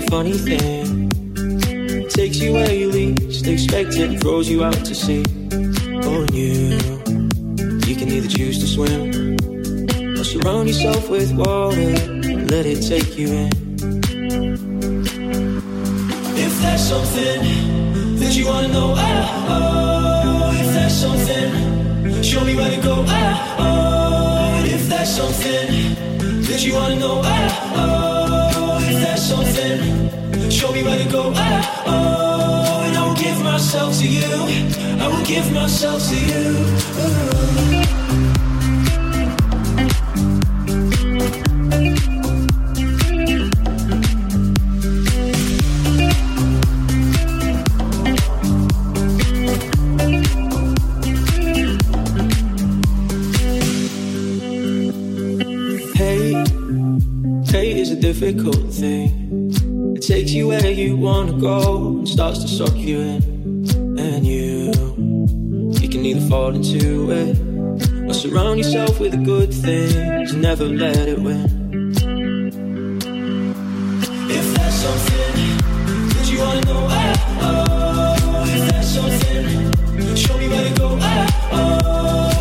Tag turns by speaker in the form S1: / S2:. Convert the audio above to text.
S1: funny thing. Takes you where you least expect it, throws you out to sea. On you can either choose to swim or surround yourself with water and let it take you in. If there's something that you wanna know, if there's something, show me where to go, if there's something that you wanna know, if there's something, show me where to go, and I will give myself to you, I will give myself to you. Hate is a difficult thing. It takes you where you wanna go and starts to suck you in. And you can either fall into it or surround yourself with the good things and never let it win. If there's something that you wanna know, if there's something, show me where to go,